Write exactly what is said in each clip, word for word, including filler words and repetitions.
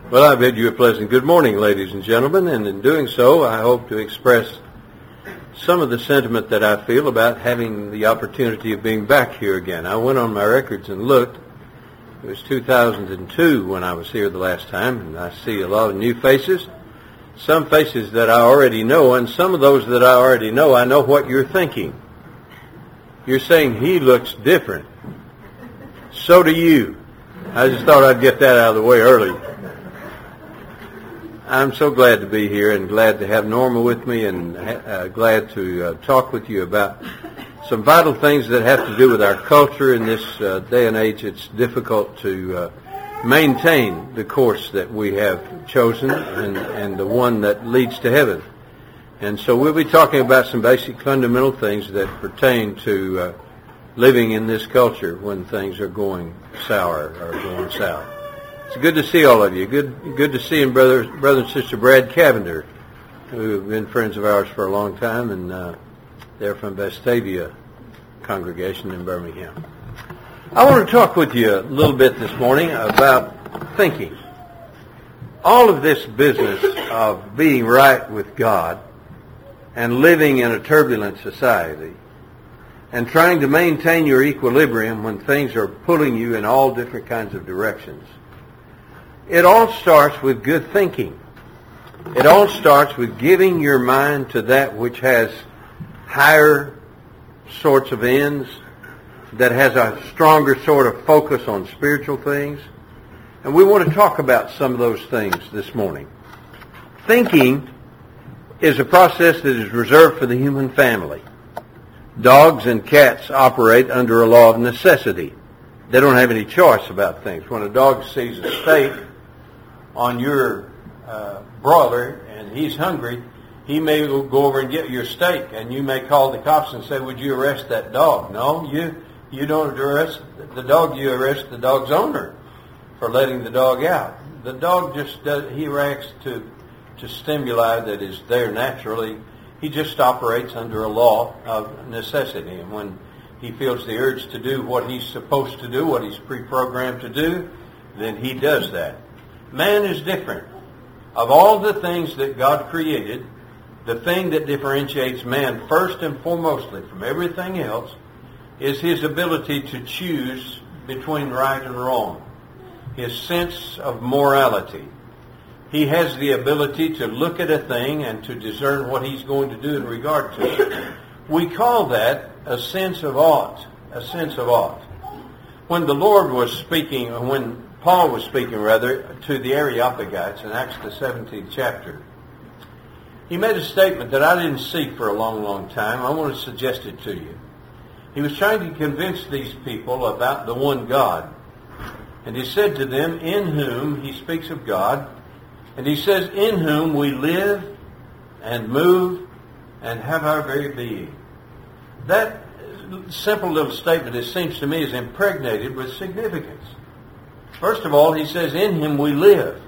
Well, I bid you a pleasant good morning, ladies and gentlemen, and in doing so, I hope to express some of the sentiment that I feel about having the opportunity of being back here again. I went on my records and looked. It was two thousand two when I was here the last time, and I see a lot of new faces, some faces that I already know, and some of those that I already know, I know what you're thinking. You're saying, he looks different. So do you. I just thought I'd get that out of the way early. I'm so glad to be here and glad to have Norma with me and uh, glad to uh, talk with you about some vital things that have to do with our culture. In this uh, day and age, it's difficult to uh, maintain the course that we have chosen and, and the one that leads to heaven. And so we'll be talking about some basic fundamental things that pertain to uh, living in this culture when things are going sour or going south. It's good to see all of you. Good good to see brother, brother and sister Brad Cavender, who have been friends of ours for a long time, and uh, they're from Vestavia congregation in Birmingham. I want to talk with you a little bit this morning about thinking. All of this business of being right with God and living in a turbulent society and trying to maintain your equilibrium when things are pulling you in all different kinds of directions. It all starts with good thinking. It all starts with giving your mind to that which has higher sorts of ends, that has a stronger sort of focus on spiritual things. And we want to talk about some of those things this morning. Thinking is a process that is reserved for the human family. Dogs and cats operate under a law of necessity. They don't have any choice about things. When a dog sees a steak on your uh, broiler and he's hungry, he may go over and get your steak, and you may call the cops and say, would you arrest that dog? No, you you don't arrest the dog, you arrest the dog's owner for letting the dog out. The dog just does, he reacts to, to stimuli that is there naturally. He just operates under a law of necessity, and when he feels the urge to do what he's supposed to do, what he's pre-programmed to do, then he does that. Man is different. Of all the things that God created, the thing that differentiates man first and foremostly from everything else is his ability to choose between right and wrong, his sense of morality. He has the ability to look at a thing and to discern what he's going to do in regard to it. We call that a sense of ought, a sense of ought. When the Lord was speaking, when Paul was speaking, rather, to the Areopagites in Acts the seventeenth chapter, he made a statement that I didn't see for a long, long time. I want to suggest it to you. He was trying to convince these people about the one God. And he said to them, in whom, he speaks of God, and he says, in whom we live and move and have our very being. That simple little statement, it seems to me, is impregnated with significance. First of all, he says, in him we live.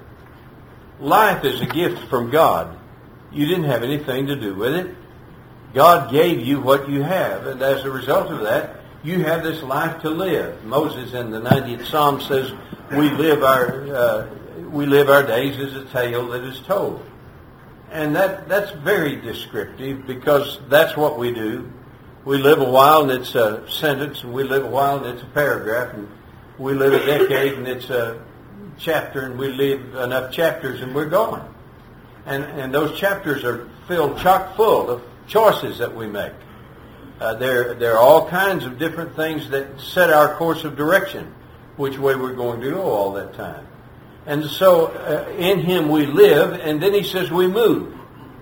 Life is a gift from God. You didn't have anything to do with it. God gave you what you have, and as a result of that, you have this life to live. Moses in the ninetieth Psalm says, we live our uh, we live our days as a tale that is told. And that that's very descriptive, because that's what we do. We live a while and it's a sentence, and we live a while and it's a paragraph, and we live a decade and it's a chapter, and we live enough chapters and we're gone. And and those chapters are filled chock full of choices that we make. Uh, there, there are all kinds of different things that set our course of direction, which way we're going to go all that time. And so uh, in him we live, and then he says we move.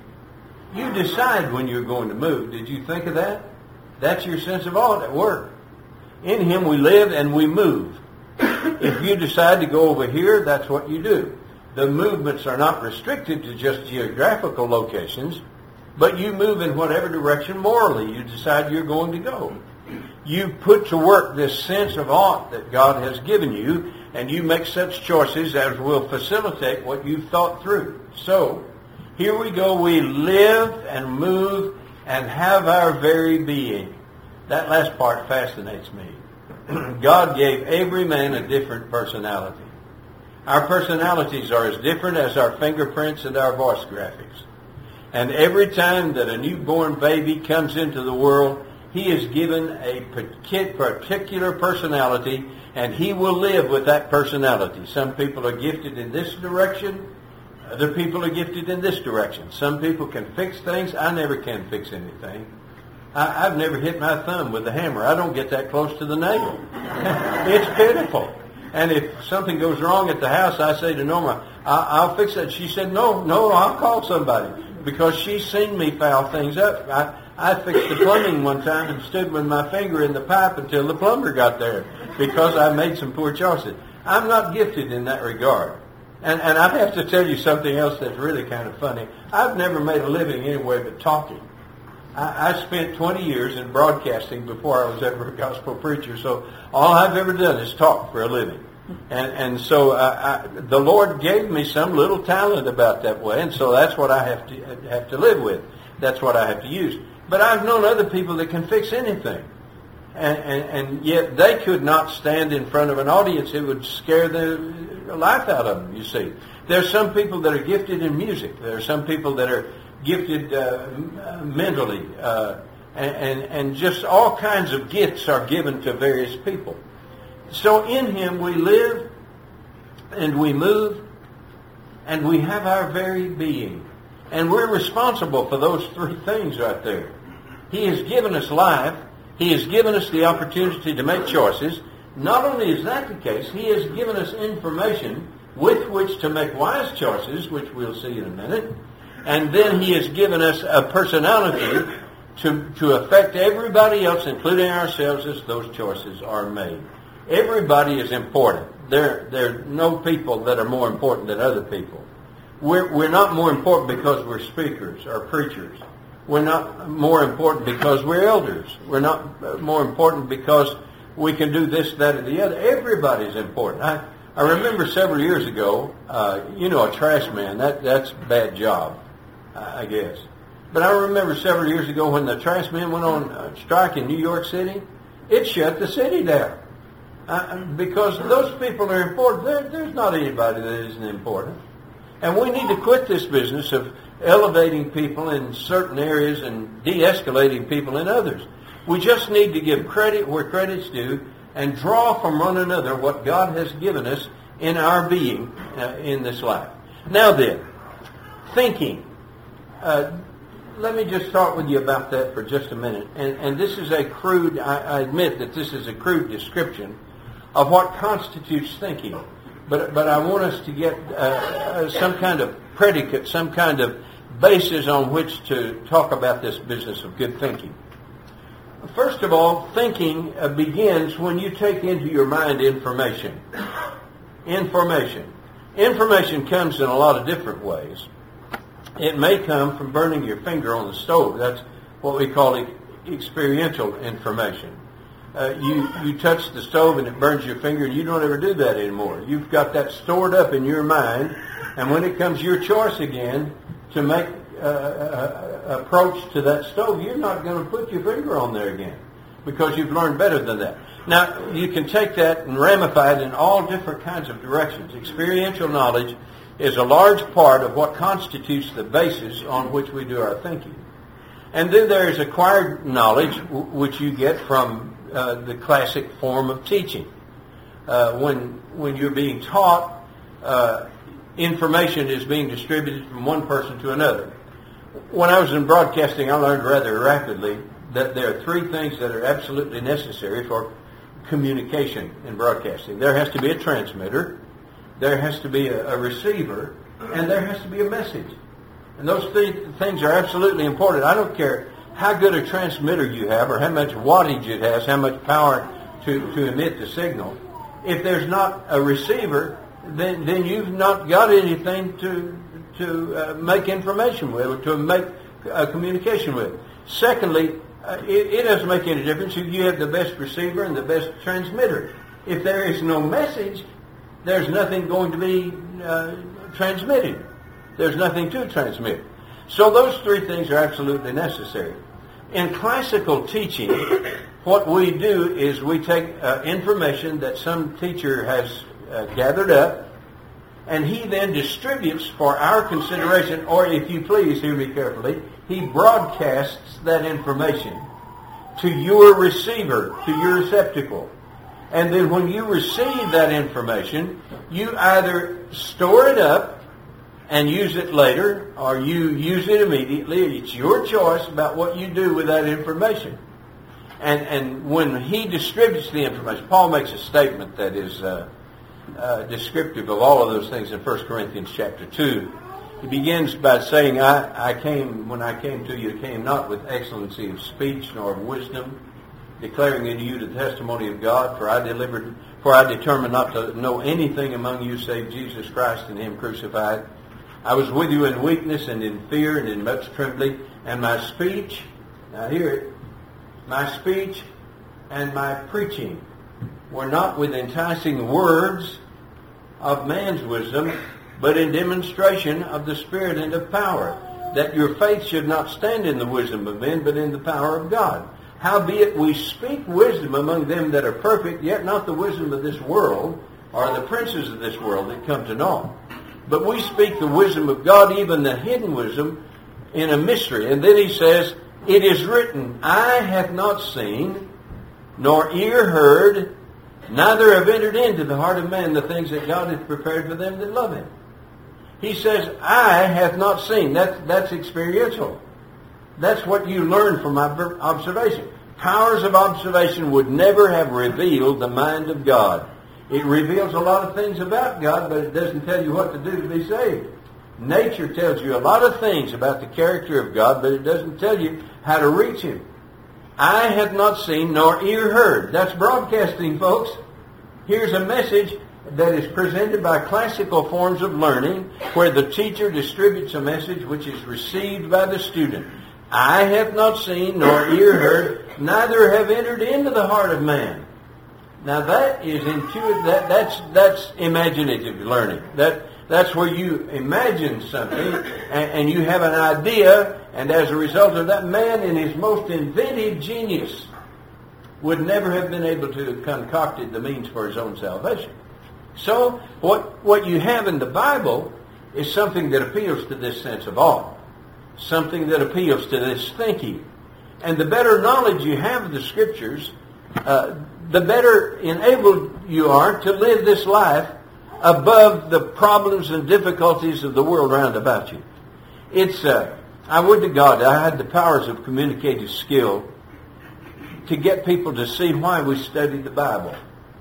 You decide when you're going to move. Did you think of that? That's your sense of ought at work. In him we live and we move. If you decide to go over here, that's what you do. The movements are not restricted to just geographical locations, but you move in whatever direction morally you decide you're going to go. You put to work this sense of ought that God has given you, and you make such choices as will facilitate what you've thought through. So, here we go. We live and move and have our very being. That last part fascinates me. God gave every man a different personality. Our personalities are as different as our fingerprints and our voice graphics. And every time that a newborn baby comes into the world, he is given a particular personality, and he will live with that personality. Some people are gifted in this direction. Other people are gifted in this direction. Some people can fix things. I never can fix anything. I, I've never hit my thumb with a hammer. I don't get that close to the nail. It's pitiful. And if something goes wrong at the house, I say to Norma, I, I'll fix it. She said, no, no, I'll call somebody. Because she's seen me foul things up. I, I fixed the plumbing one time and stood with my finger in the pipe until the plumber got there because I made some poor choices. I'm not gifted in that regard. And, and I have to tell you something else that's really kind of funny. I've never made a living anyway but talking. I, I spent twenty years in broadcasting before I was ever a gospel preacher, so all I've ever done is talk for a living. And, and so uh, I, the Lord gave me some little talent about that way, and so that's what I have to have to live with. That's what I have to use. But I've known other people that can fix anything. And, and, and yet they could not stand in front of an audience. It would scare the life out of them, you see. There are some people that are gifted in music. There are some people that are gifted uh, mentally. Uh, and, and, and just all kinds of gifts are given to various people. So in Him we live and we move and we have our very being. And we're responsible for those three things right there. He has given us life. He has given us the opportunity to make choices. Not only is that the case, He has given us information with which to make wise choices, which we'll see in a minute. And then He has given us a personality to, to affect everybody else, including ourselves, as those choices are made. Everybody is important. There, there are no people that are more important than other people. We're, we're not more important because we're speakers or preachers. We're not more important because we're elders. We're not more important because we can do this, that, or the other. Everybody's important. I, I remember several years ago, uh, you know, a trash man, that, that's a bad job, I guess. But I remember several years ago when the trash men went on uh, strike in New York City, it shut the city down. Uh, because those people are important. There, there's not anybody that isn't important. And we need to quit this business of elevating people in certain areas and de-escalating people in others. We just need to give credit where credit's due and draw from one another what God has given us in our being uh, in this life. Now then, thinking. Uh, let me just talk with you about that for just a minute. And, and this is a crude, I, I admit that this is a crude description of what constitutes thinking. But but I want us to get uh, some kind of predicate, some kind of basis on which to talk about this business of good thinking. First of all, thinking uh, begins when you take into your mind information. Information. Information comes in a lot of different ways. It may come from burning your finger on the stove. That's what we call e- experiential information. Uh, you, you touch the stove and it burns your finger, and you don't ever do that anymore. You've got that stored up in your mind, and when it comes your choice again to make uh, a, a approach to that stove, you're not going to put your finger on there again because you've learned better than that. Now, you can take that and ramify it in all different kinds of directions. Experiential knowledge is a large part of what constitutes the basis on which we do our thinking. And then there is acquired knowledge, w- which you get from Uh, the classic form of teaching. Uh, when when you're being taught, uh, information is being distributed from one person to another. When I was in broadcasting, I learned rather rapidly that there are three things that are absolutely necessary for communication in broadcasting. There has to be a transmitter, there has to be a, a receiver, and there has to be a message. And those three things are absolutely important. I don't care how good a transmitter you have or how much wattage it has, how much power to, to emit the signal. If there's not a receiver, then, then you've not got anything to, to uh, make information with or to make uh, communication with. Secondly, uh, it, it doesn't make any difference if you have the best receiver and the best transmitter. If there is no message, there's nothing going to be uh, transmitted. There's nothing to transmit. So those three things are absolutely necessary. In classical teaching, what we do is we take uh, information that some teacher has uh, gathered up, And he then distributes for our consideration, or if you please, hear me carefully, he broadcasts that information to your receiver, to your receptacle. And then when you receive that information, you either store it up and use it later, or you use it immediately. It's your choice about what you do with that information. And and when he distributes the information, Paul makes a statement that is uh, uh, descriptive of all of those things in First Corinthians chapter two. He begins by saying, I, I came, when I came to you, came not with excellency of speech nor of wisdom, declaring unto you the testimony of God, for I delivered, for I determined not to know anything among you save Jesus Christ and him crucified. I was with you in weakness and in fear and in much trembling, and my speech, now hear it, my speech and my preaching were not with enticing words of man's wisdom, but in demonstration of the Spirit and of power, that your faith should not stand in the wisdom of men, but in the power of God. Howbeit we speak wisdom among them that are perfect, yet not the wisdom of this world, or the princes of this world that come to naught. But we speak the wisdom of God, even the hidden wisdom, in a mystery. And then he says, it is written, eye hath not seen, nor ear heard, neither have entered into the heart of man the things that God hath prepared for them that love him. He says, eye hath not seen. That's, that's experiential. That's what you learn from observation. Powers of observation would never have revealed the mind of God. It reveals a lot of things about God, but it doesn't tell you what to do to be saved. Nature tells you a lot of things about the character of God, but it doesn't tell you how to reach him. Eye hath not seen, nor ear heard. That's broadcasting, folks. Here's a message that is presented by classical forms of learning, where the teacher distributes a message which is received by the student. Eye hath not seen, nor ear heard, neither have entered into the heart of man. Now that is intuitive. That, that's that's imaginative learning. That that's where you imagine something and, and you have an idea, and as a result of that, man in his most inventive genius would never have been able to have concocted the means for his own salvation. So what what you have in the Bible is something that appeals to this sense of awe, something that appeals to this thinking. And the better knowledge you have of the Scriptures, uh, the better enabled you are to live this life above the problems and difficulties of the world round about you. It's, uh, I would to God I had the powers of communicative skill to get people to see why we study the Bible.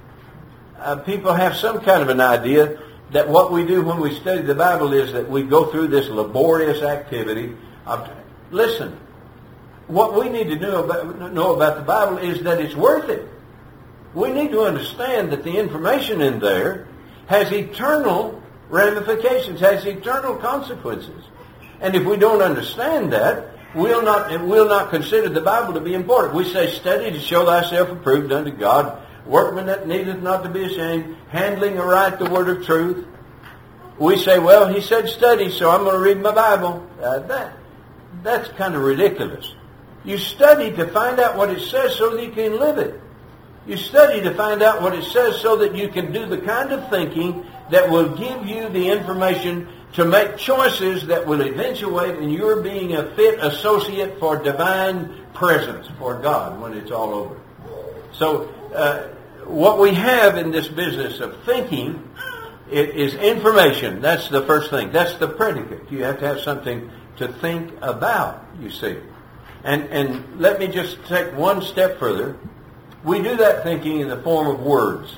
Uh, people have some kind of an idea that what we do when we study the Bible is that we go through this laborious activity of, listen, what we need to know about, know about the Bible is that it's worth it. We need to understand that the information in there has eternal ramifications, has eternal consequences. And if we don't understand that, we'll not, we'll not consider the Bible to be important. We say, study to show thyself approved unto God, workman that needeth not to be ashamed, handling aright the word of truth. We say, well, he said study, so I'm going to read my Bible. Uh, that That's kind of ridiculous. You study to find out what it says so that you can live it. You study to find out what it says so that you can do the kind of thinking that will give you the information to make choices that will eventuate in your being a fit associate for divine presence for God when it's all over. So uh, what we have in this business of thinking is information. That's the first thing. That's the predicate. You have to have something to think about, you see. And and let me just take one step further. We do that thinking in the form of words.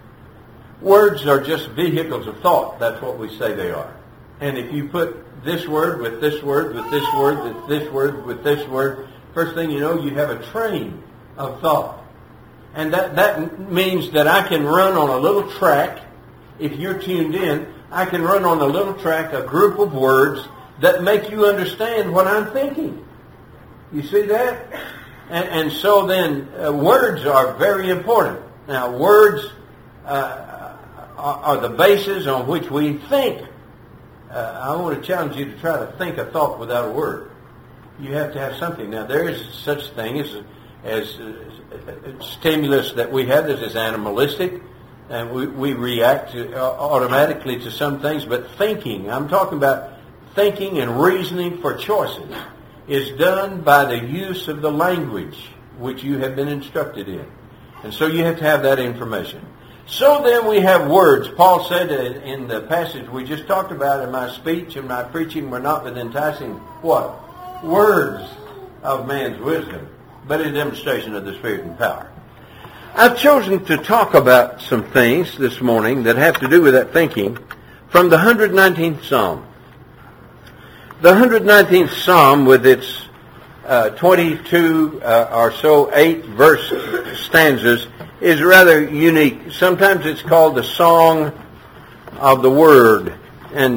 Words are just vehicles of thought. That's what we say they are. And if you put this word with this word, with this word, with this word, with this word, first thing you know, you have a train of thought. And that, that means that I can run on a little track. If you're tuned in, I can run on a little track a group of words that make you understand what I'm thinking. You see that? And, and so then, uh, words are very important. Now, words uh, are, are the basis on which we think. Uh, I want to challenge you to try to think a thought without a word. You have to have something. Now, there is such thing as, as uh, stimulus that we have that is animalistic. and we, we react to, uh, automatically to some things, but thinking, I'm talking about thinking and reasoning for choices, is done by the use of the language which you have been instructed in. And so you have to have that information. So then we have words. Paul said in the passage we just talked about, in my speech and my preaching were not with enticing, what? Words of man's wisdom, but a demonstration of the Spirit and power. I've chosen to talk about some things this morning that have to do with that thinking from the one hundred nineteenth Psalm. The one hundred nineteenth Psalm, with its uh, twenty-two uh, or so eight verse stanzas, is rather unique. Sometimes it's called the Song of the Word, and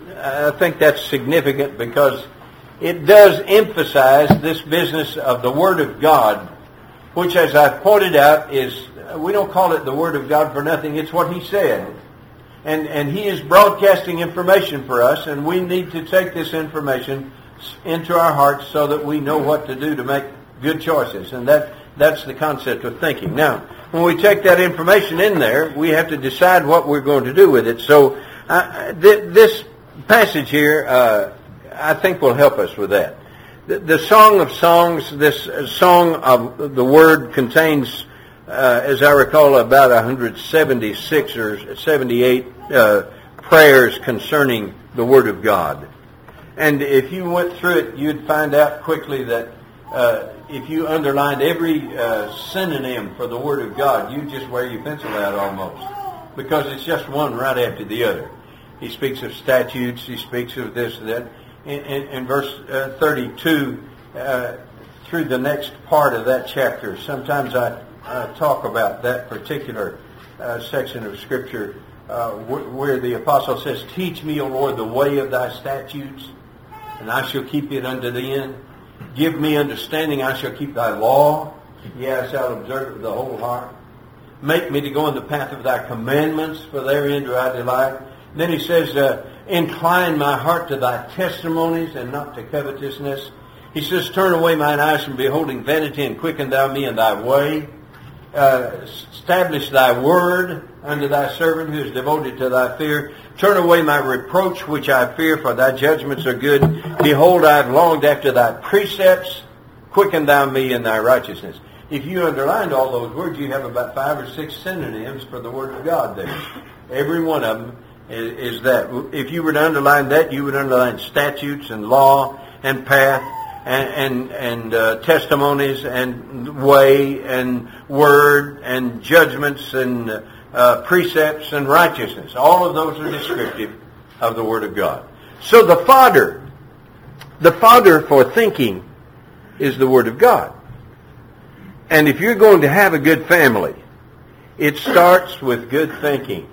I think that's significant because it does emphasize this business of the Word of God, which, as I've pointed out, is, we don't call it the Word of God for nothing. It's what He said. And, and He is broadcasting information for us, and we need to take this information into our hearts so that we know what to do to make good choices. And that that's the concept of thinking. Now, when we take that information in there, we have to decide what we're going to do with it. So uh, th- this passage here, uh, I think, will help us with that. The, the Song of Songs, this uh, Song of the Word, contains, uh, as I recall, about one hundred seventy-six or seventy-eight uh, prayers concerning the Word of God. And if you went through it, you'd find out quickly that uh, if you underlined every uh, synonym for the Word of God, you'd just wear your pencil out almost, because it's just one right after the other. He speaks of statutes, he speaks of this and that. In, in, in verse uh, thirty-two, uh, through the next part of that chapter, sometimes I uh, talk about that particular uh, section of Scripture uh, wh- where the apostle says, "Teach me, O Lord, the way of thy statutes, and I shall keep it unto the end. Give me understanding, I shall keep thy law. Yea, I shall observe it with the whole heart. Make me to go in the path of thy commandments, for therein do I delight." Then he says, uh, "Incline my heart to thy testimonies, and not to covetousness." He says, "Turn away mine eyes from beholding vanity, and quicken thou me in thy way. Uh, establish thy word unto thy servant who is devoted to thy fear. Turn away my reproach which I fear, for thy judgments are good. Behold, I have longed after thy precepts. Quicken thou me in thy righteousness." If you underlined all those words, you have about five or six synonyms for the Word of God there. Every one of them is, is that. If you were to underline that, you would underline statutes and law and path and and, and uh, testimonies and way and word and judgments and uh, precepts and righteousness. All of those are descriptive of the Word of God. So the fodder, the fodder for thinking is the Word of God. And if you're going to have a good family, it starts with good thinking.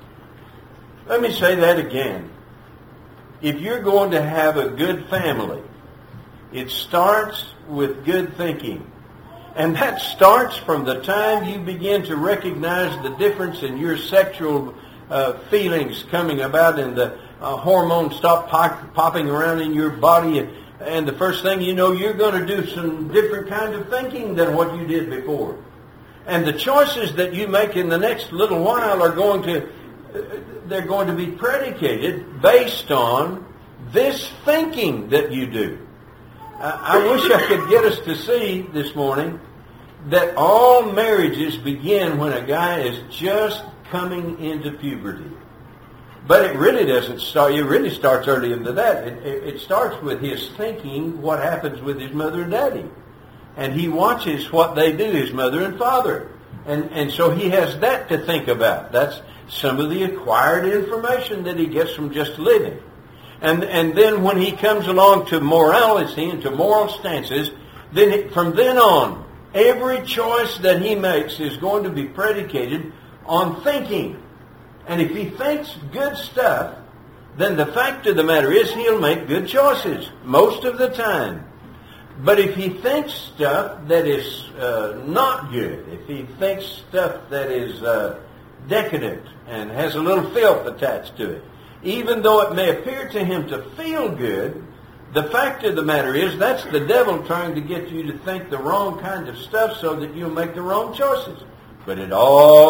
Let me say that again. If you're going to have a good family, it starts with good thinking. And that starts from the time you begin to recognize the difference in your sexual uh, feelings coming about, and the uh, hormones stop pop- popping around in your body. And, and the first thing you know, you're going to do some different kind of thinking than what you did before. And the choices that you make in the next little while are going to, uh, they're going to be predicated based on this thinking that you do. I wish I could get us to see this morning that all marriages begin when a guy is just coming into puberty. But it really doesn't start, it really starts earlier than that. It, it, it starts with his thinking what happens with his mother and daddy. And he watches what they do, his mother and father. And, and so he has that to think about. That's some of the acquired information that he gets from just living. And and then when he comes along to morality and to moral stances, then it, from then on, every choice that he makes is going to be predicated on thinking. And if he thinks good stuff, then the fact of the matter is he'll make good choices most of the time. But if he thinks stuff that is uh, not good, if he thinks stuff that is uh, decadent and has a little filth attached to it, even though it may appear to him to feel good, the fact of the matter is that's the devil trying to get you to think the wrong kind of stuff so that you'll make the wrong choices. But it all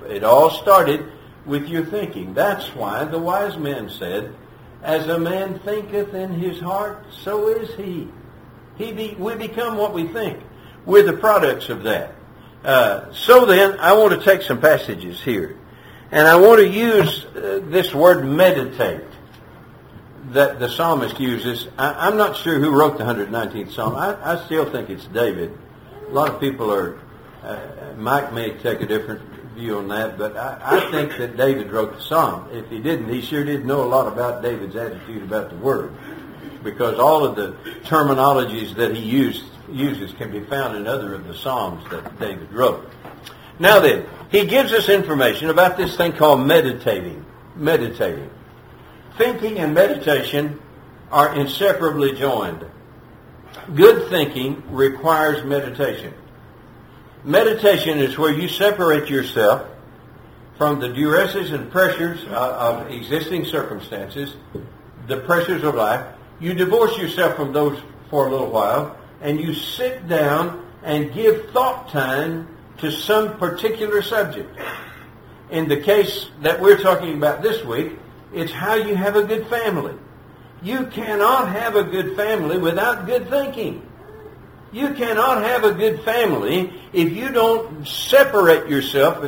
It all started with your thinking. That's why the wise men said, as a man thinketh in his heart, so is he. he be, we become what we think. We're the products of that. Uh, so then, I want to take some passages here. And I want to use uh, this word meditate that the psalmist uses. I, I'm not sure who wrote the one hundred nineteenth Psalm. I, I still think it's David. A lot of people are, uh, Mike may take a different view on that, but I, I think that David wrote the Psalm. If he didn't, he sure did know a lot about David's attitude about the Word, because all of the terminologies that he used, uses can be found in other of the Psalms that David wrote. Now then, he gives us information about this thing called meditating. Meditating. Thinking and meditation are inseparably joined. Good thinking requires meditation. Meditation is where you separate yourself from the duresses and pressures of, of existing circumstances, the pressures of life. You divorce yourself from those for a little while, and you sit down and give thought time to some particular subject. In the case that we're talking about this week, it's how you have a good family. You cannot have a good family without good thinking. You cannot have a good family if you don't separate yourself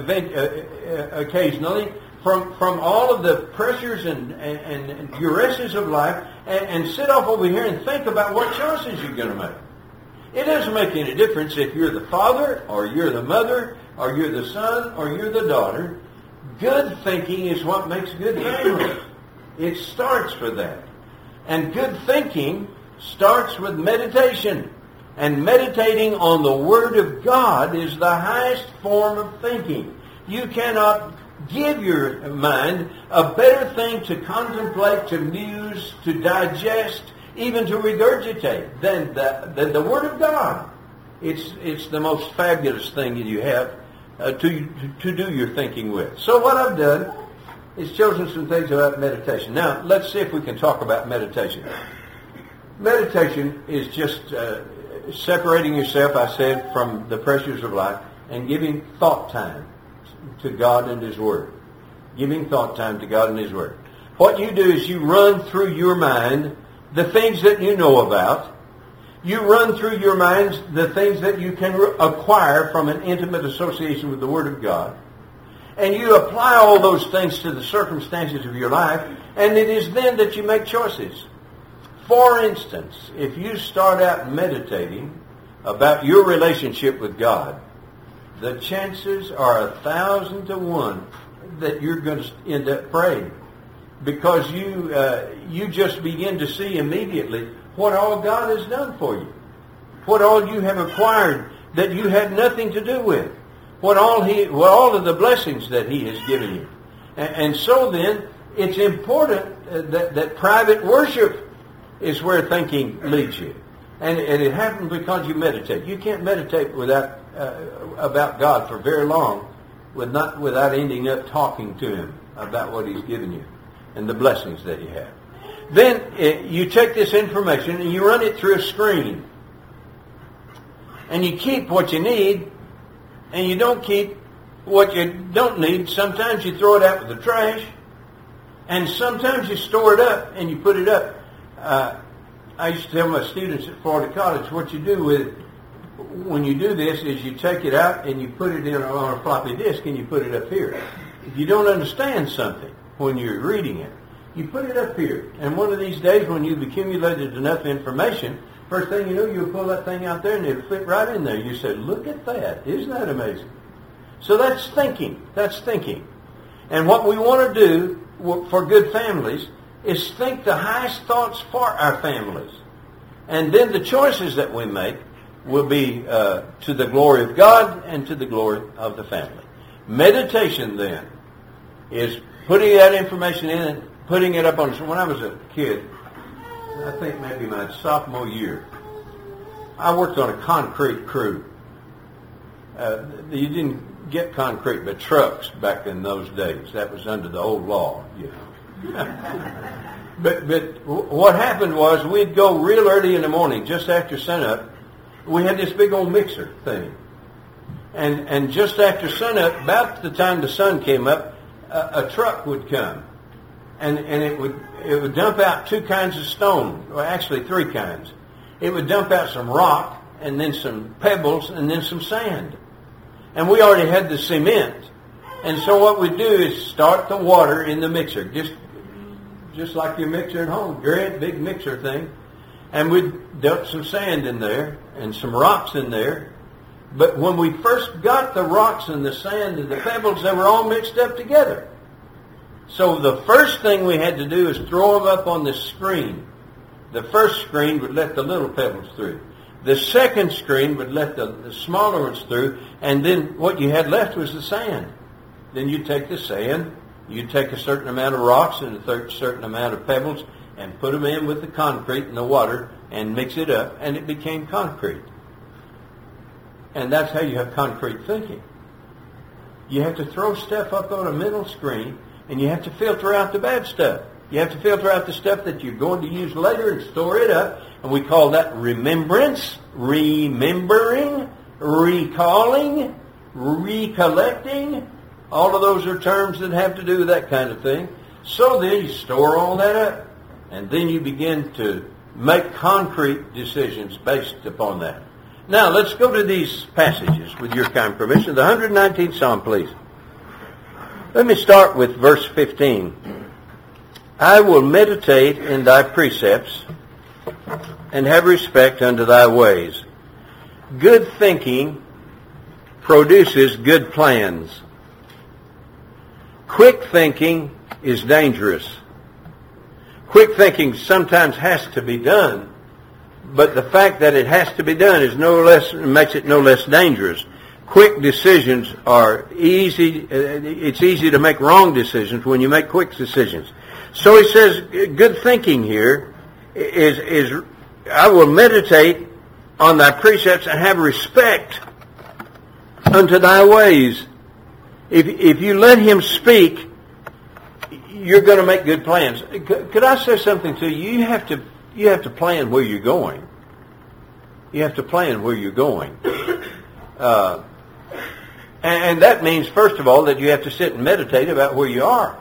occasionally from, from all of the pressures and, and, and duresses of life and, and sit off over here and think about what choices you're going to make. It doesn't make any difference if you're the father or you're the mother or you're the son or you're the daughter. Good thinking is what makes good families. It starts with that. And good thinking starts with meditation. And meditating on the Word of God is the highest form of thinking. You cannot give your mind a better thing to contemplate, to muse, to digest, even to regurgitate than the, than the Word of God. It's, it's the most fabulous thing that you have uh, to, to do your thinking with. So what I've done is chosen some things about meditation. Now, let's see if we can talk about meditation. Meditation is just uh, separating yourself, I said, from the pressures of life and giving thought time to God and His Word. Giving thought time to God and His Word. What you do is you run through your mind the things that you know about. You run through your minds the things that you can re- acquire from an intimate association with the Word of God. And you apply all those things to the circumstances of your life, and it is then that you make choices. For instance, if you start out meditating about your relationship with God, the chances are a thousand to one that you're going to end up praying, because you uh, you just begin to see immediately what all God has done for you, what all you have acquired that you had nothing to do with, what all he, what all of the blessings that He has given you, and, and so then it's important uh, that that private worship is where thinking leads you. And, and it happens because you meditate. You can't meditate without uh, about God for very long with not, without ending up talking to Him about what He's given you and the blessings that you have. Then uh, you take this information and you run it through a screen. And you keep what you need and you don't keep what you don't need. Sometimes you throw it out with the trash, and sometimes you store it up and you put it up. Uh, I used to tell my students at Florida College, what you do with when you do this is you take it out and you put it in on a floppy disk and you put it up here. If you don't understand something when you're reading it, you put it up here. And one of these days when you've accumulated enough information, first thing you know, you'll pull that thing out there and it'll fit right in there. You say, look at that. Isn't that amazing? So that's thinking. That's thinking. And what we want to do for good families is think the highest thoughts for our families. And then the choices that we make will be uh, to the glory of God and to the glory of the family. Meditation, then, is putting that information in and putting it up on... When I was a kid, I think maybe my sophomore year, I worked on a concrete crew. Uh, you didn't get concrete, but trucks back in those days. That was under the old law, you know. but but what happened was we'd go real early in the morning, just after sunup. We had this big old mixer thing, And and just after sunup, about the time the sun came up, a, a truck would come, and and it would it would dump out two kinds of stone, well, actually three kinds. It would dump out some rock, and then some pebbles, and then some sand. And we already had the cement, and so what we'd do is start the water in the mixer, just just like your mixer at home, great big mixer thing, and we'd dump some sand in there and some rocks in there. But when we first got the rocks and the sand and the pebbles, they were all mixed up together. So the first thing we had to do is throw them up on the screen. The first screen would let the little pebbles through. The second screen would let the, the smaller ones through. And then what you had left was the sand. Then you'd take the sand, you'd take a certain amount of rocks and a certain amount of pebbles and put them in with the concrete and the water and mix it up, and it became concrete. And that's how you have concrete thinking. You have to throw stuff up on a mental screen, and you have to filter out the bad stuff. You have to filter out the stuff that you're going to use later and store it up. And we call that remembrance, remembering, recalling, recollecting. All of those are terms that have to do with that kind of thing. So then you store all that up, and then you begin to make concrete decisions based upon that. Now, let's go to these passages with your kind permission. The one hundred nineteenth Psalm, please. Let me start with verse fifteen. I will meditate in thy precepts and have respect unto thy ways. Good thinking produces good plans. Quick thinking is dangerous. Quick thinking sometimes has to be done, but the fact that it has to be done is no less makes it no less dangerous. Quick decisions are easy. It's easy to make wrong decisions when you make quick decisions. So he says, good thinking here is is I will meditate on thy precepts and have respect unto thy ways. If if you let him speak, you're going to make good plans. Could I say something to you? You have to you have to plan where you're going. You have to plan where you're going. Uh, and, and that means, first of all, that you have to sit and meditate about where you are.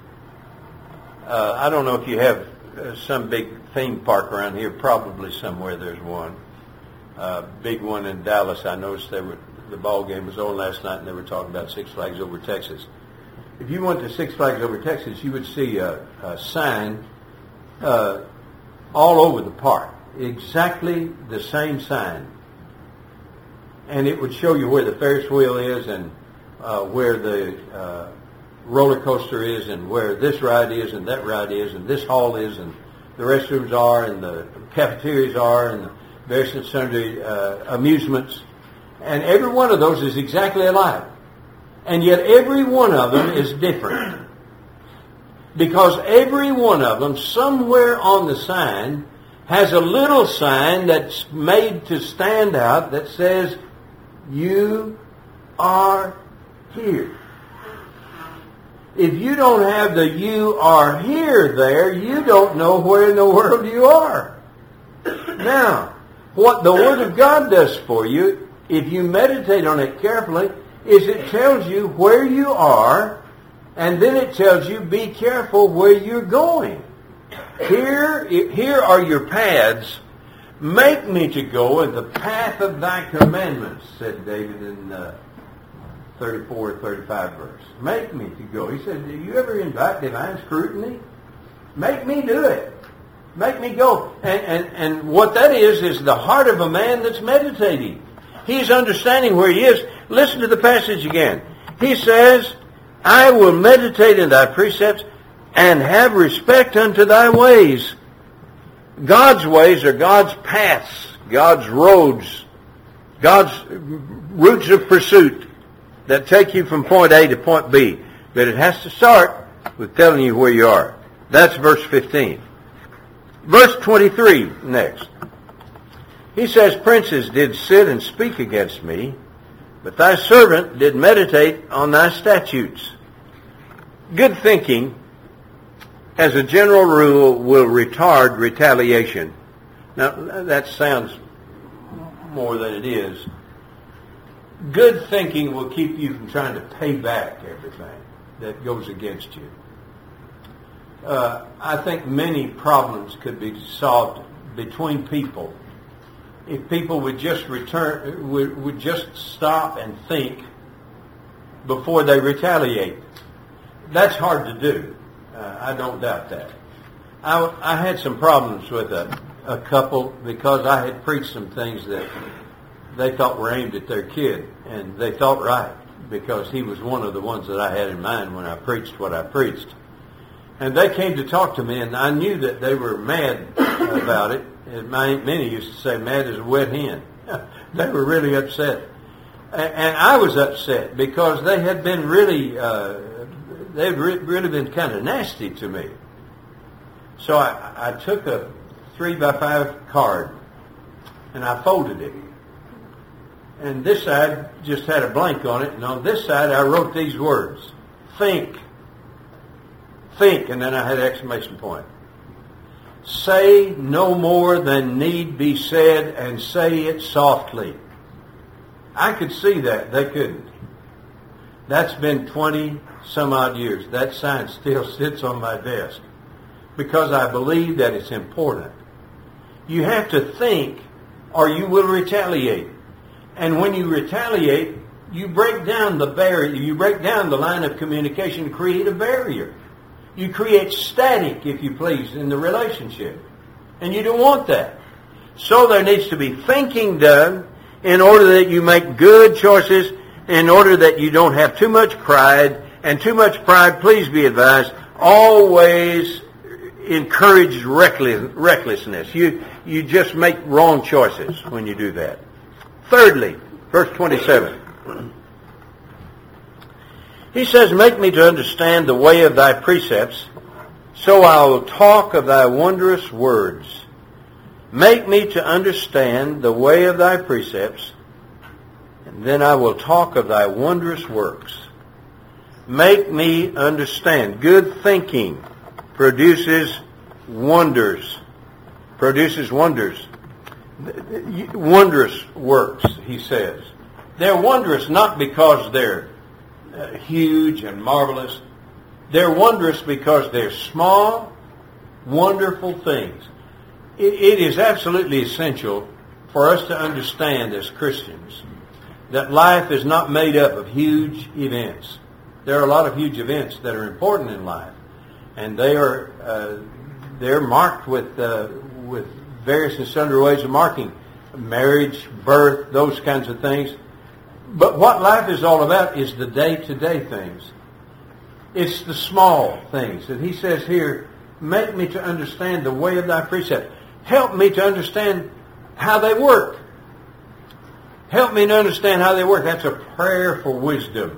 Uh, I don't know if you have uh, some big theme park around here. Probably somewhere there's one. Uh, big one in Dallas. I noticed they were, the ball game was on last night, and they were talking about Six Flags Over Texas. If you went to Six Flags Over Texas, you would see a, a sign uh, all over the park, exactly the same sign. And it would show you where the Ferris wheel is and uh, where the uh, roller coaster is and where this ride is and that ride is and this hall is and the restrooms are and the cafeterias are and the various and sundry uh, amusements. And every one of those is exactly alike. And yet every one of them is different. Because every one of them, somewhere on the sign, has a little sign that's made to stand out that says, you are here. If you don't have the you are here there, you don't know where in the world you are. Now, what the Word of God does for you, if you meditate on it carefully, is it tells you where you are, and then it tells you be careful where you're going. Here, here are your paths. Make me to go in the path of thy commandments, said David in uh, thirty-four, thirty-five verse. Make me to go. He said, do you ever invite divine scrutiny? Make me do it. Make me go. And, and, and what that is, is the heart of a man that's meditating. He's understanding where he is. Listen to the passage again. He says, I will meditate in thy precepts and have respect unto thy ways. God's ways are God's paths, God's roads, God's routes of pursuit that take you from point A to point B. But it has to start with telling you where you are. That's verse fifteen. Verse twenty-three next. He says, princes did sit and speak against me, but thy servant did meditate on thy statutes. Good thinking, as a general rule, will retard retaliation. Now, that sounds more than it is. good thinking will keep you from trying to pay back everything that goes against you. Uh, I think many problems could be solved between people if people would just return, would, would just stop and think before they retaliate. That's hard to do. Uh, I don't doubt that. I, I had some problems with a, a couple because I had preached some things that they thought were aimed at their kid, and they thought right because he was one of the ones that I had in mind when I preached what I preached. And they came to talk to me, and I knew that they were mad about it. And my Aunt Minnie used to say, mad as a wet hen. They were really upset. And I was upset because they had been really, uh, they had re- really been kind of nasty to me. So I, I took a three by five card, and I folded it. And this side just had a blank on it, and on this side I wrote these words: think. Think, and then I had an exclamation point. Say no more than need be said, and say it softly. I could see that. They couldn't. That's been twenty some odd years. That sign still sits on my desk because I believe that it's important. You have to think or you will retaliate. And when you retaliate, you break down the barrier. You break down the line of communication, create a barrier. You create static, if you please, in the relationship. And you don't want that. So there needs to be thinking done in order that you make good choices, in order that you don't have too much pride. And too much pride, please be advised, always encourages recklessness. You, you just make wrong choices when you do that. Thirdly, verse twenty-seven. He says, make me to understand the way of thy precepts, so I will talk of thy wondrous words. Make me to understand the way of thy precepts, and then I will talk of thy wondrous works. Make me understand. Good thinking produces wonders. Produces wonders. Wondrous works, he says. They're wondrous not because they're uh, huge and marvelous. They're wondrous because they're small, wonderful things. It, it is absolutely essential for us to understand as Christians that life is not made up of huge events. There are a lot of huge events that are important in life, and they are uh, they're marked with uh, with various and sundry ways of marking: marriage, birth, those kinds of things. But what life is all about is the day-to-day things. It's the small things. And he says here, make me to understand the way of thy precepts. Help me to understand how they work. Help me to understand how they work. That's a prayer for wisdom.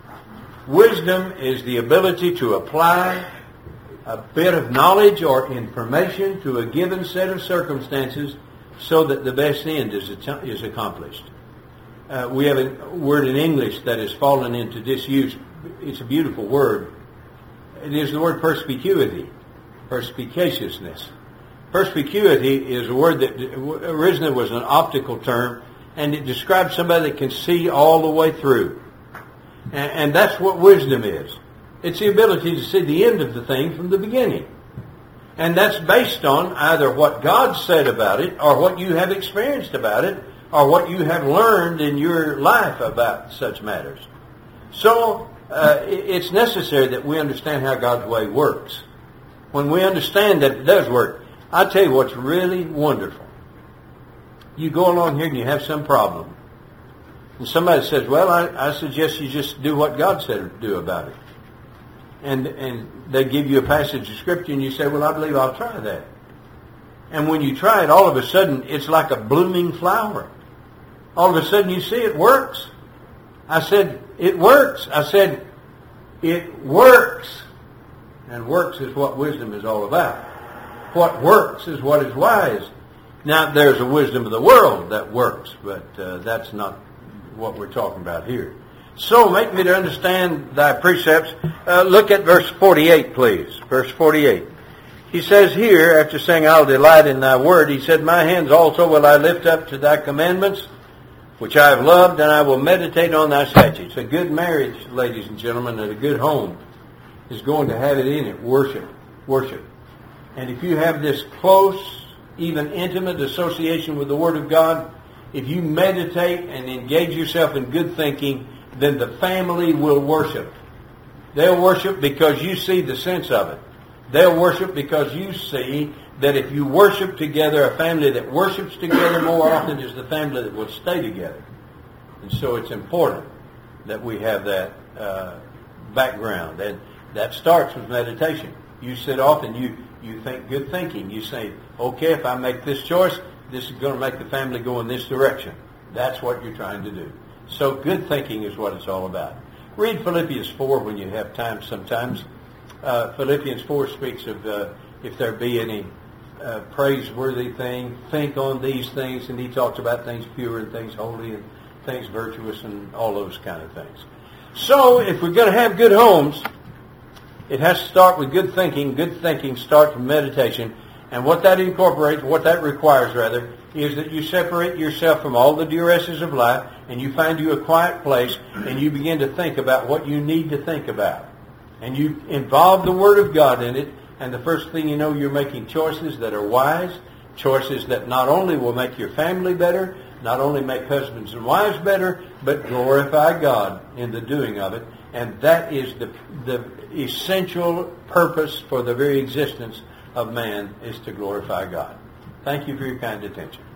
Wisdom is the ability to apply a bit of knowledge or information to a given set of circumstances so that the best end is, is accomplished. Uh, we have a word in English that has fallen into disuse. It's a beautiful word. It is the word perspicuity, perspicaciousness. Perspicuity is a word that originally was an optical term, and it describes somebody that can see all the way through. And, and that's what wisdom is. It's the ability to see the end of the thing from the beginning. And that's based on either what God said about it, or what you have experienced about it, or what you have learned in your life about such matters. So uh, it's necessary that we understand how God's way works. When we understand that it does work, I'll tell you what's really wonderful. You go along here and you have some problem. And somebody says, well, I, I suggest you just do what God said to do about it. And, and they give you a passage of Scripture and you say, well, I believe I'll try that. And when you try it, all of a sudden, it's like a blooming flower. All of a sudden you see it works. I said, it works. I said, it works. And works is what wisdom is all about. What works is what is wise. Now, there's a wisdom of the world that works, but uh, that's not what we're talking about here. So, make me to understand thy precepts. Uh, look at verse forty-eight, please. Verse forty-eight. He says here, after saying, I'll delight in thy word, he said, my hands also will I lift up to thy commandments, which I have loved, and I will meditate on thy statutes. A good marriage, ladies and gentlemen, and a good home is going to have it in it, worship, worship. And if you have this close, even intimate association with the Word of God, if you meditate and engage yourself in good thinking, then the family will worship. They'll worship because you see the sense of it. They'll worship because you see that if you worship together, a family that worships together more often is the family that will stay together. And so it's important that we have that uh, background. And that starts with meditation. You sit off and you, you think good thinking. You say, okay, if I make this choice, this is going to make the family go in this direction. That's what you're trying to do. So good thinking is what it's all about. Read Philippians four when you have time sometimes. Uh, Philippians four speaks of uh, if there be any uh, praiseworthy thing, think on these things, and he talks about things pure and things holy and things virtuous and all those kind of things. So if we're going to have good homes, it has to start with good thinking. Good thinking starts with meditation. And what that incorporates, what that requires rather, is that you separate yourself from all the duresses of life and you find you a quiet place and you begin to think about what you need to think about. And you involve the Word of God in it, and the first thing you know, you're making choices that are wise, choices that not only will make your family better, not only make husbands and wives better, but glorify God in the doing of it. And that is the, the essential purpose for the very existence of man, is to glorify God. Thank you for your kind attention.